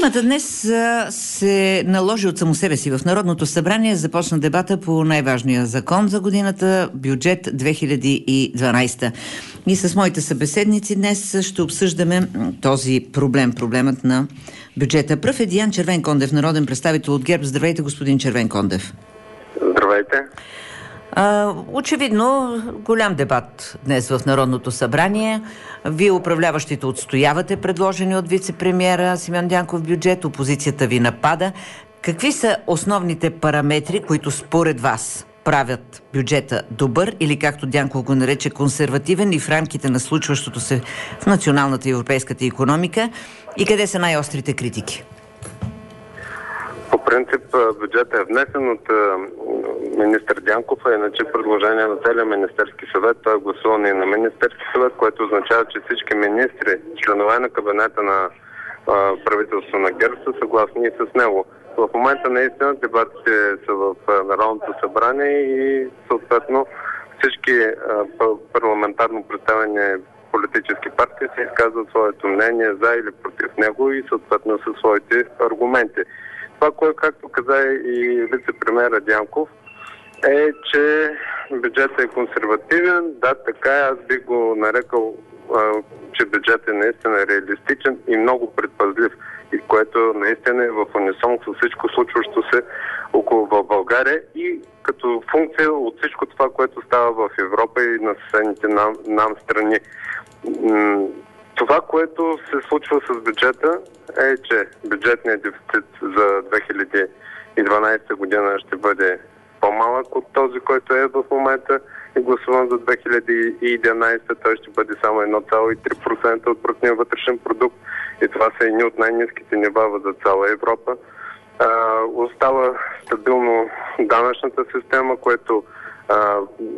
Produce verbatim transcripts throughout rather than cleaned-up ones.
Темата днес а, се наложи от само себе си. В Народното събрание започна дебата по най-важния закон за годината – бюджет две хиляди и дванадесета. И с моите събеседници днес ще обсъждаме този проблем, проблемът на бюджета. Пръв е Диан Червенкондев, народен представител от ГЕРБ. Здравейте, господин Червенкондев. Здравейте. А, очевидно, голям дебат днес в Народното събрание. Вие, управляващите, отстоявате предложени от вице-премиера Симеон Дянков бюджет, опозицията ви напада. Какви са основните параметри, които според вас правят бюджета добър или, както Дянков го нарече, консервативен и в рамките на случващото се в националната и европейската икономика, и къде са най-острите критики? По принцип бюджетът е внесен от министър Дянков, а иначе предложение на целия Министерски съвет. Той е гласуван и на Министерски съвет, което означава, че всички министри, членове на кабинета на а, правителство на ГЕРБ са съгласни и с него. В момента наистина дебатите са в Народното събрание и съответно всички а, парламентарно представени политически партии се изказват своето мнение за или против него и съответно със своите аргументи. Това, което, както каза и вице-премиера Дянков, е, че бюджетът е консервативен. Да, така е. Аз бих го нарекал, а, че бюджетът е наистина реалистичен и много предпазлив, и което наистина е в унисон с всичко случващо се около в България и като функция от всичко това, което става в Европа и на съседните нам, нам страни. Това, което се случва с бюджета, е, че бюджетният дефицит за две хиляди и дванадесета година ще бъде по-малък от този, който е в момента и гласуван за две хиляди и единадесета. Той ще бъде само едно цяло и три процента от брутния вътрешен продукт и това са едни от най-ниските нива за цяла Европа. А, остава стабилно данъчната система, което а,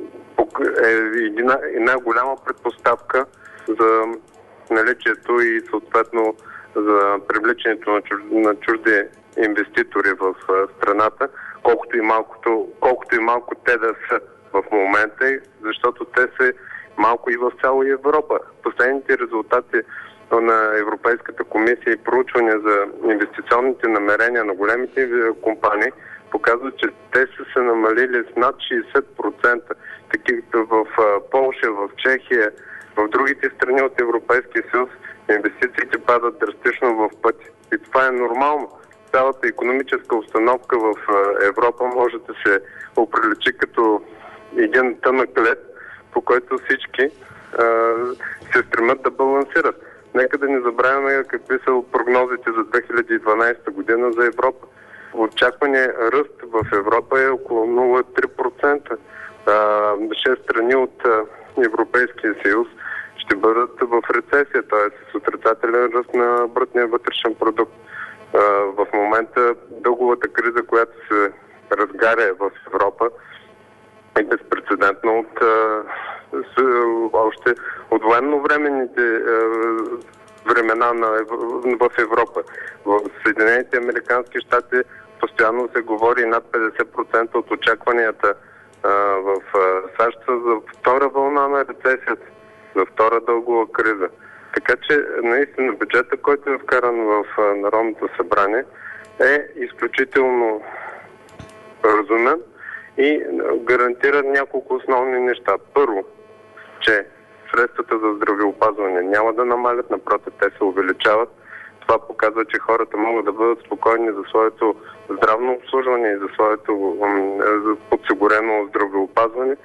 е една, една голяма предпоставка за наличието и съответно за привличането на, чуж... на чужди инвеститори в страната, колкото и, малкото, колкото и малко те да са в момента, защото те са малко и в цяла Европа. Последните резултати на Европейската комисия и проучвания за инвестиционните намерения на големите компании показват, че те са се намалили с над шейсет процента. Такива в Полша, в Чехия, в другите страни от Европейския съюз инвестициите падат драстично в пъти. И това е нормално. Цялата икономическа обстановка в Европа може да се оприличи като един тънък лед, по който всички а, се стремят да балансират. Нека да не забравяме какви са прогнозите за две хиляди и дванадесета година за Европа. Очаквания ръст в Европа е около нула цяло и три процента. Шест страни от Европейския съюз ще бъдат в рецесия, т.е. с отрицателен ръст на брутния вътрешен продукт. В момента дълговата криза, която се разгаря в Европа, е безпрецедентна от с, още от военновременните времена на, в Европа. В Съединените американски щати постоянно се говори над петдесет процента от очакванията в САЩ за втора вълна на рецесията, за втора дългова криза. Така че наистина бюджета, който е вкаран в Народното събрание, е изключително разумен и гарантира няколко основни неща. Първо, че средствата за здравеопазване няма да намалят, напротив, те се увеличават. Това показва, че хората могат да бъдат спокойни за своето здравно обслужване и за своето подсигурено здравеопазване.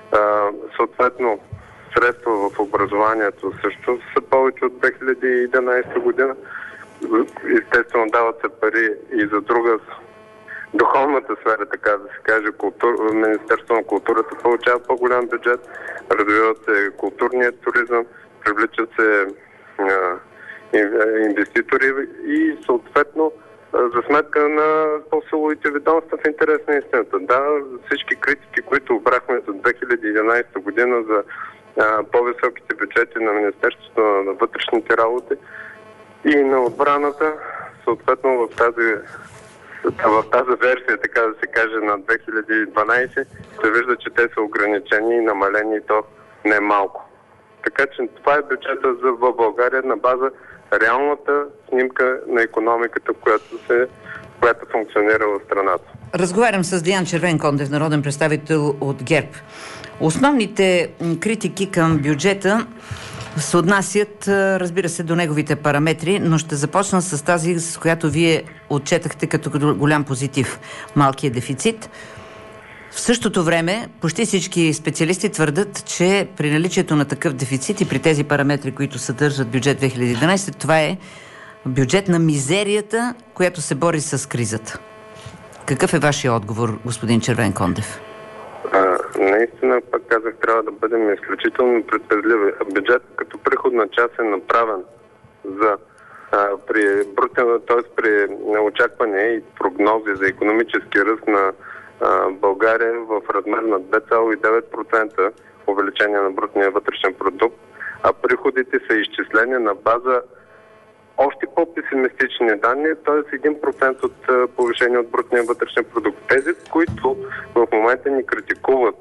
Съответно, средства в образованието също са повече от две хиляди и единадесета година. Естествено, дават се пари и за друга духовната сфера, така да се каже. Култур... Министерството на културата получава по-голям бюджет, развиват се културният туризъм, привличат се а, инвеститори и съответно за сметка на по-силовите ведомства в интерес на истината. Да, всички критики, които обрахме за две хиляди и единадесета година за а, по-високите бюджети на Министерството на вътрешните работи и на отбраната, съответно в тази в тази версия, така да се каже, на две хиляди и дванадесета се вижда, че те са ограничени и намалени и то не малко. Така че това е бюджета за в България на база реалната снимка на икономиката, която, се, която функционира в страната. Разговарям с Диан Червенкондев, народен представител от ГЕРБ. Основните критики към бюджета се отнасят, разбира се, до неговите параметри, но ще започна с тази, с която вие отчетахте като голям позитив – малкият дефицит. В същото време, почти всички специалисти твърдят, че при наличието на такъв дефицит и при тези параметри, които съдържат бюджет две хиляди и единадесета, това е бюджет на мизерията, която се бори с кризата. Какъв е вашия отговор, господин Червенкондев? А, наистина, пак казах, трябва да бъдем изключително предпазливи. Бюджет като приходна част е направен за а, при брутен, т.е. при очакване и прогнози за икономически ръст на а, България в размер на две цяло и девет процента увеличение на брутния вътрешен продукт, а приходите са изчислени на база още по-песимистични данни, т.е. един процент от повишение от брутния вътрешен продукт. Тези, които в момента ни критикуват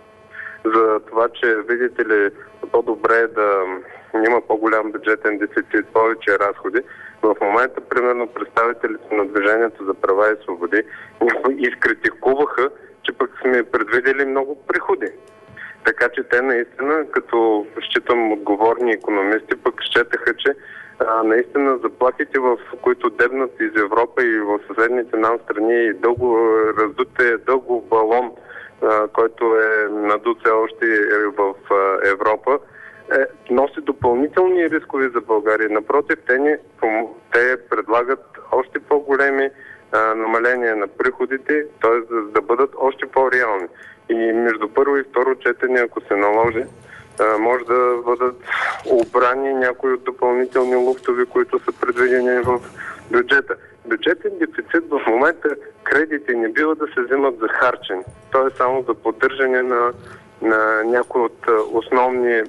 за това, че, видите ли, по-добре е да има по-голям бюджетен дефицит, повече разходи, в момента, примерно, представителите на Движението за права и свободи изкритикуваха, че пък сме предвидели много приходи. Така че те наистина, като считам отговорни икономисти, пък счетаха, че А, наистина заплахите, в които дебнат из Европа и в съседните нам страни, дълго раздут е дълго балон, а, който е надут все още в а, Европа, е, носи допълнителни рискови за България. Напротив, те, ни, те предлагат още по-големи а, намаления на приходите, т.е. да, да бъдат още по-реални. И между първо и второ четене, ако се наложи, може да бъдат обрани някои от допълнителни луфтови, които са предвидени в бюджета. Бюджетен дефицит в момента, кредити не бива да се взимат за харчен. То е само за поддържане на, на някои от основни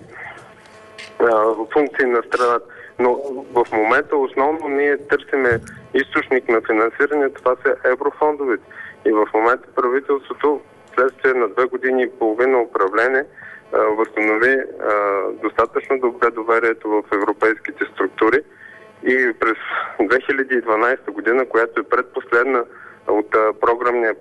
а, функции на страната. Но в момента основно ние търсиме източник на финансиране, това са еврофондовете. И в момента правителството, следствие на две години и половина управление, възстанови а, достатъчно добре доверието в европейските структури и през две хиляди и дванадесета година, която е предпоследна от а, програмния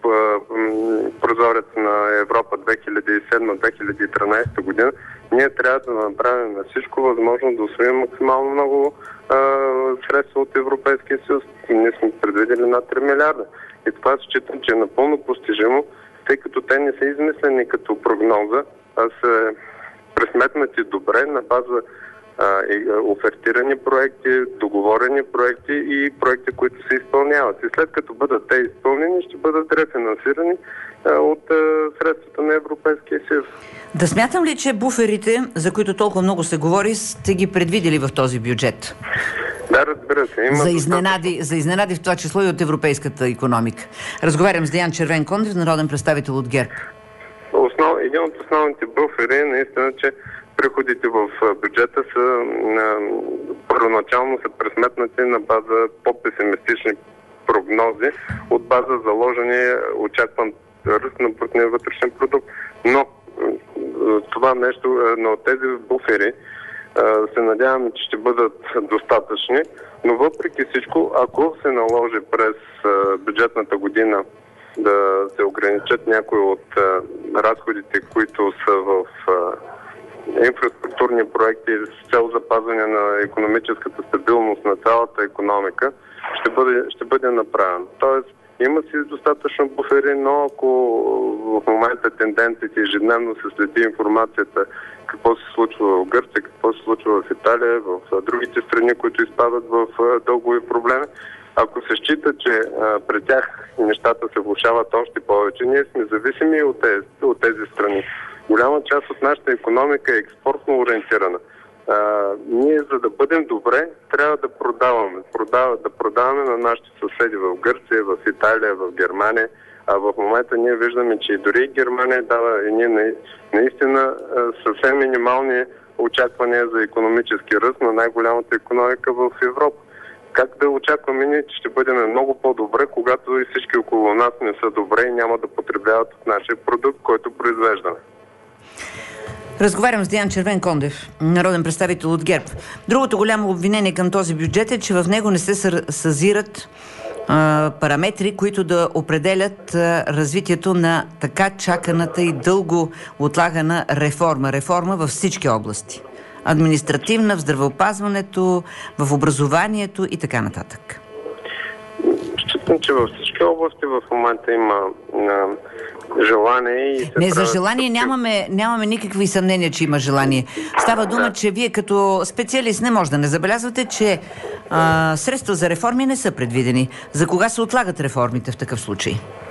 прозорец на Европа две хиляди и седма - две хиляди и тринадесета година, ние трябва да направим на всичко възможно да усвоим максимално много а, средства от Европейския съюз. Ние сме предвидели над три милиарда. И това считам, че е напълно постижимо, тъй като те не са измислени като прогноза, а са пресметнати добре на база а, и, а, офертирани проекти, договорени проекти и проекти, които се изпълняват. И след като бъдат те изпълнени, ще бъдат рефинансирани а, от а, средствата на Европейския съюз. Да смятам ли, че буферите, за които толкова много се говори, сте ги предвидели в този бюджет? Да, разбира се. Има за, изненади, за изненади в това число и от европейската икономика. Разговарям с Диан Червенкондев, народен представител от ГЕРБ. Основ, един от основните буфери е наистина, че приходите в бюджета са на, първоначално са пресметнати на база по-песимистични прогнози от база заложения очакван ръст на брутния вътрешен продукт. Но това нещо, но тези буфери се надяваме, че ще бъдат достатъчни, но въпреки всичко, ако се наложи през бюджетната година да се ограничат някои от а, разходите, които са в а, инфраструктурни проекти с цел запазване на икономическата стабилност на цялата икономика, ще бъде, ще бъде направен. Тоест, има си достатъчно буфери, но ако в момента тенденциите ежедневно се следи информацията какво се случва в Гърция, какво се случва в Италия, в другите страни, които изпадат в дългови проблеми, ако се счита, че а, при тях нещата се влошават още повече, ние сме зависими от тези, от тези страни. Голяма част от нашата икономика е експортно ориентирана. А, ние, за да бъдем добре, трябва да продаваме. Продава, да продаваме на нашите съседи в Гърция, в Италия, в Германия. А в момента ние виждаме, че и дори и Германия дава и ние наистина съвсем минимални очаквания за икономически ръст на най-голямата икономика в Европа. Как да очакваме ние, че ще бъдем много по-добре, когато и всички около нас не са добре и няма да потребяват от нашия продукт, който произвеждаме? Разговарям с Диан Червенкондев, народен представител от ГЕРБ. Другото голямо обвинение към този бюджет е, че в него не се съзират а, параметри, които да определят а, развитието на така чаканата и дълго отлагана реформа. Реформа във всички области. Административна, в здравеопазването, в образованието и така нататък. Считам, че във всички области в момента има а, желание и... Не, за желание нямаме, нямаме никакви съмнения, че има желание. Става дума, да. че вие като специалист не може да не забелязвате, че а, средства за реформи не са предвидени. За кога се отлагат реформите в такъв случай?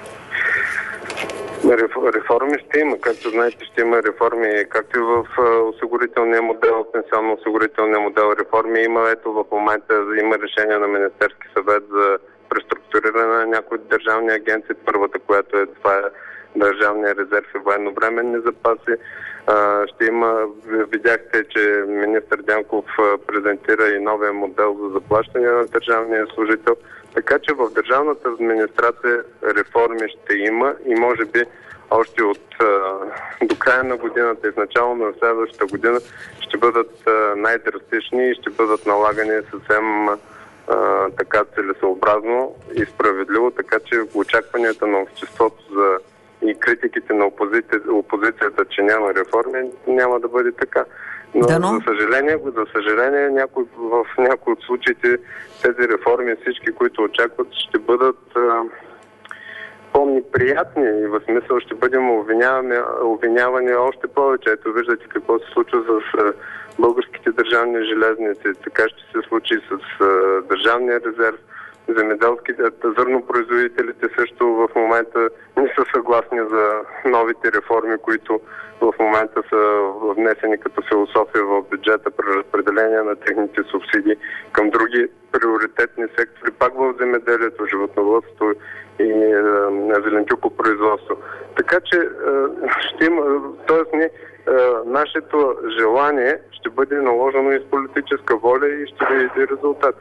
Реформи ще има. Както знаете, ще има реформи, както и в осигурителния модел, в пенсионно-осигурителния модел реформи има. Ето в момента има решение на Министерски съвет за преструктуриране на някои държавни агенции. Първата, която е това е Държавния резерв и военновременни запаси. А, ще има, видяхте, че министър Дянков презентира и новия модел за заплащане на държавния служител. Така че в държавната администрация реформи ще има и може би още от а, до края на годината и в начало на следващата година ще бъдат а, най-драстични и ще бъдат налагани съвсем а, така целесъобразно и справедливо, така че очакванията на обществото за и критиките на опозицията, опозицията, че няма реформи, няма да бъде така. Но да, но... за съжаление, за съжаление някой, в някои от случаите тези реформи, всички, които очакват, ще бъдат а, по-неприятни и в смисъл ще бъдем обвинявани, обвинявани още повече. Ето виждате какво се случва с а, българските държавни железници. Така ще се случи с а, държавния резерв. Земеделските, зърнопроизводителите също в момента не са съгласни за новите реформи, които в момента са внесени като философия в бюджета при разпределение на техните субсидии към други приоритетни сектори, пак в земеделието, животновъдството и е, зеленчукопроизводство. Така че е, ще има, т.е. не, е, нашето желание ще бъде наложено и с политическа воля и ще даде резултат.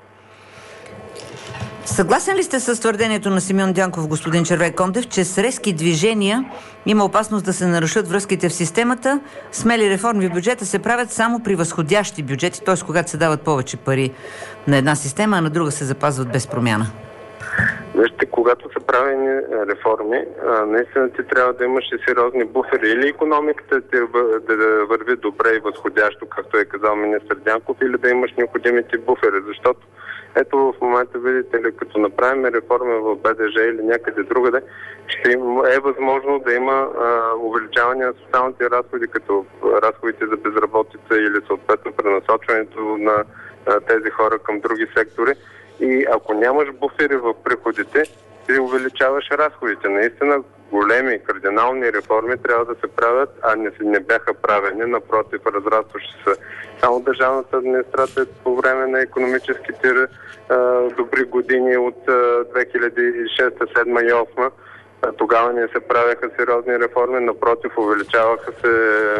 Съгласен ли сте с твърдението на Симеон Дянков, господин Червенкондев, че с резки движения има опасност да се нарушат връзките в системата? Смели реформи в бюджета се правят само при възходящи бюджети, т.е. когато се дават повече пари на една система, а на друга се запазват без промяна. Вижте, когато са правени реформи, наистина ти трябва да имаш и сериозни буфери. Или икономиката ти да върви добре и възходящо, както е казал министър Дянков, или да имаш необходимите буфери, защото ето в момента, видите ли, като направим реформа в БДЖ или някъде другаде, ще им, е възможно да има а, увеличаване на социалните разходи, като разходите за безработица или съответно пренасочването на а, тези хора към други сектори. И ако нямаш буфери в приходите, ти увеличаваш разходите. Наистина големи кардинални реформи трябва да се правят, а не, не бяха правени. Напротив, разрастващи се само държавната администрация по време на икономическите а, добри години от а, две хиляди и шеста, седма и осма. А, тогава не се правяха сериозни реформи, напротив, увеличаваха се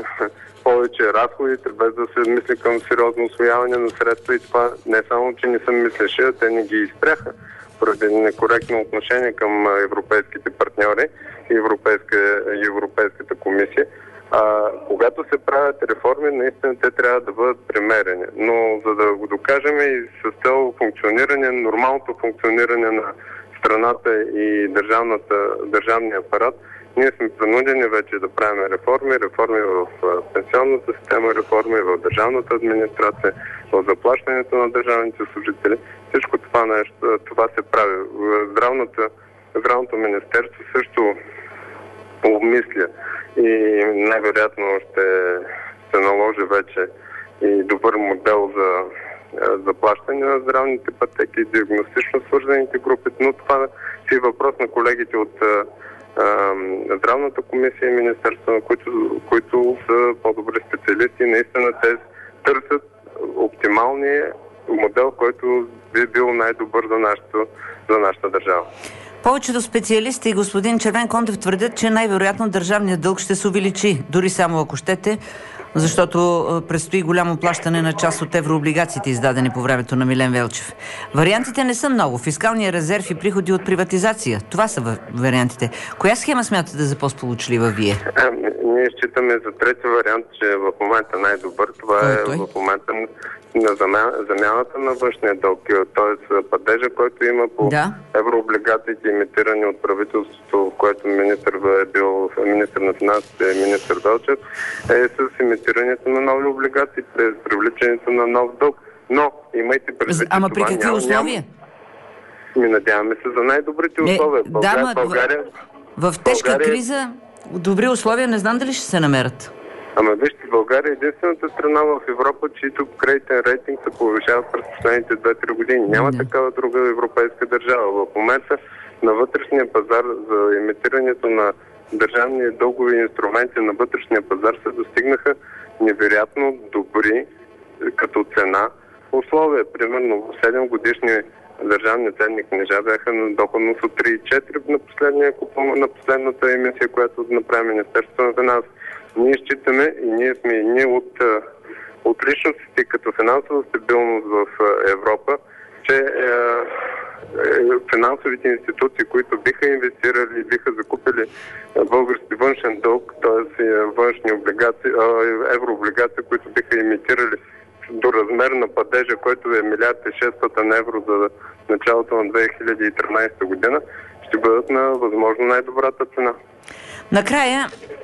повече разходите, без да се мисли към сериозно усвояване на средства и това не само, че не съм мислеше, а те не ги изпряха поради некоректно отношение към европейските партньори и Европейска, Европейската комисия. А, когато се правят реформи, наистина те трябва да бъдат премерени. Но за да го докажем и с цел функциониране, нормалното функциониране на страната и държавната, държавния апарат, ние сме принудени вече да правим реформи, реформи в пенсионната система, реформи в държавната администрация, в заплащането на държавните служители. Всичко това нещо, това се прави. Здравната, здравното министерство също обмисля и най-вероятно ще се наложи вече и добър модел за заплащане на здравните пътеки, диагностично свързаните групи, но това си е въпрос на колегите от Здравната комисия и Министерството, които, които са по-добри специалисти. Наистина те търсят оптималния модел, който би бил най-добър за нашата, за нашата държава. Повечето специалисти и господин Червенкондев твърдят, че най-вероятно държавният дълг ще се увеличи. Дори само ако щете, защото предстои голямо плащане на част от еврооблигациите, издадени по времето на Милен Велчев. Вариантите не са много. Фискалния резерв и приходи от приватизация. Това са вариантите. Коя схема смятате за по-сполучлива вие? А, ние считаме за трети вариант, че в момента най-добър. Това е, е в момента на замя... замяната на външния дълг, т.е. падежа, който има по да. еврооблигациите, имитирани от правителството, в което министър е бил министър на финансите, министър Велчев, е с имитирането на нови облигации, през привличането на нов дълг. Но имайте предвид, Ама при какви няма, условия? Ми надяваме се за най-добрите условия. Не, България, да, България, в, в тежка България... криза добри условия не знам дали ще се намерят. Ама вижте, България е единствената страна в Европа, чието кредитен рейтинг се повишава през последните две-три години. Няма да. такава друга европейска държава. В момента на вътрешния пазар за имитирането на държавни дългови инструменти на вътрешния пазар се достигнаха невероятно добри като цена условия. Примерно седем годишни държавни ценни книжа бяха на доходност от три и четири на, на последната емисия, която направи Министерството на финансите. Ние считаме и ние сме и ние от, от личностите като финансова стабилност в Европа, че е, е, финансовите институции, които биха инвестирали, биха закупили български външен дълг, т.е. външни облигации, еврооблигации, които биха имитирали до размер на падежа, който е милиард и шестстотин евро за началото на две хиляди и тринадесета година, ще бъдат на възможно най-добрата цена. Накрая,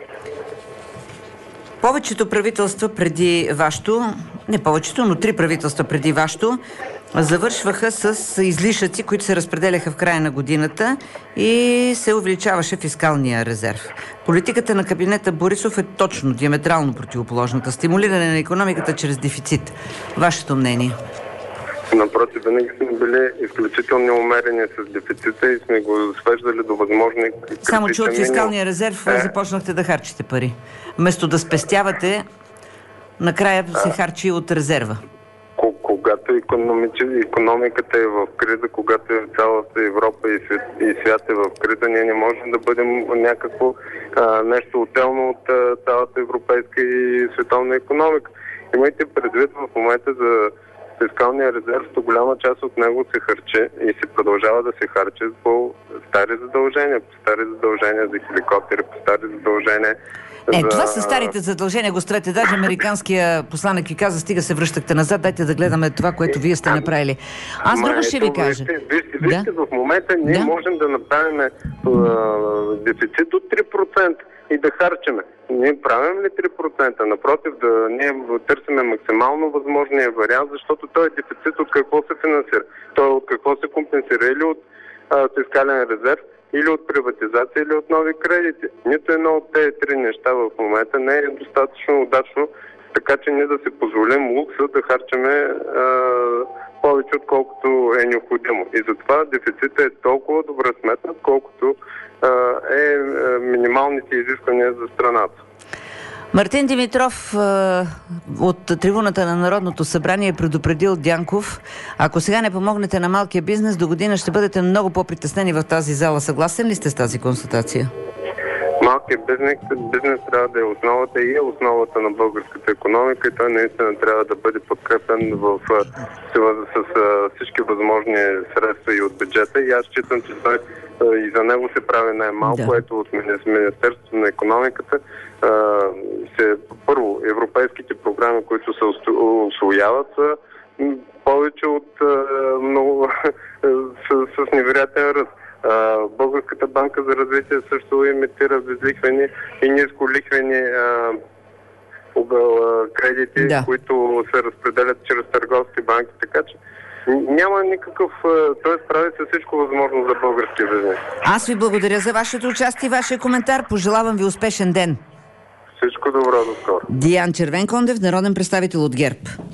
повечето правителства преди вашето, не повечето, но три правителства преди вашето, завършваха с излишъци, които се разпределяха в края на годината и се увеличаваше фискалния резерв. Политиката на кабинета Борисов е точно диаметрално противоположната. Стимулиране на икономиката чрез дефицит. Вашето мнение? Напротив, винаги сме били изключително умерени с дефицита и сме го свеждали до възможни... Само, че от фискалния резерв е... започнахте да харчите пари. Вместо да спестявате, накрая се харчи от резерва. Когато икономиката е в криза, когато е цялата Европа и, свет, и свят е в криза, ние не можем да бъдем някакво а, нещо отделно от а, цялата европейска и световна икономика. Имайте предвид в момента за фискалния резерв, то голяма част от него се харчи и се продължава да се харчи по стари задължения, по стари задължения за хеликоптери, по стари задължения. Не, за... това са старите задължения, го стрете. Даже американския посланик ви каза, стига се връщахте назад, дайте да гледаме това, което вие сте направили. Аз друго ще ви кажа. Вижте, вижте, вижте да? в момента ние да? можем да направим а, дефицит от три процента и да харчиме. Ние правим ли три процента? Напротив, да ние търсиме максимално възможния вариант, защото той е дефицит от какво се финансира. Той от какво се компенсира? Или от а, фискален резерв, или от приватизация, или от нови кредити. Нито едно от тези три неща в момента не е достатъчно удачно, така че ние да си позволим лукса да харчиме а, повече, отколкото е необходимо. И затова дефицитът е толкова добре сметнат, колкото а, е а, минималните изисквания за страната. Мартин Димитров от трибуната на Народното събрание е предупредил Дянков: ако сега не помогнете на малкия бизнес, до година ще бъдете много по-притеснени в тази зала. Съгласен ли сте с тази констатация? Малкият бизнес, бизнес трябва да е основата и е основата на българската икономика и той наистина трябва да бъде подкрепен в, с, с, с всички възможни средства и от бюджета. И аз считам, че той и за него се прави най-малко, да. Което от Министерството на икономиката се, първо, европейските програми, които се усвояват, са повече от много с, с невероятен ръст. Българската банка за развитие също имитира безлихвени и нисколихвени кредити, да. които се разпределят чрез търговски банки, така че няма никакъв... Той прави се всичко възможно за българския бизнес. Аз ви благодаря за вашето участие и вашия коментар. Пожелавам ви успешен ден. Всичко добро, до скоро. Диан Червенкондев, народен представител от ГЕРБ.